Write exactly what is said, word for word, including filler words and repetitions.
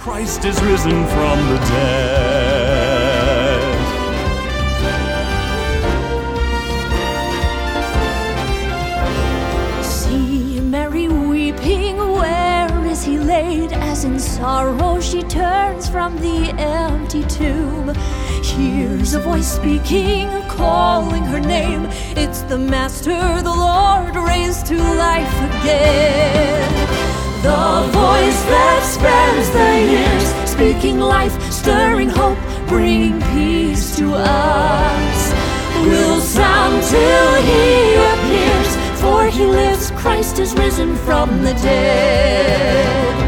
Christ is risen from the dead. See Mary weeping, where is he laid? As in sorrow she turns from the empty tomb, hears a voice speaking, calling her name. It's the Master, the Lord, raised to life again. The voice that spans the years, speaking life, stirring hope, bringing peace to us, will sound till he appears, for he lives, Christ is risen from the dead.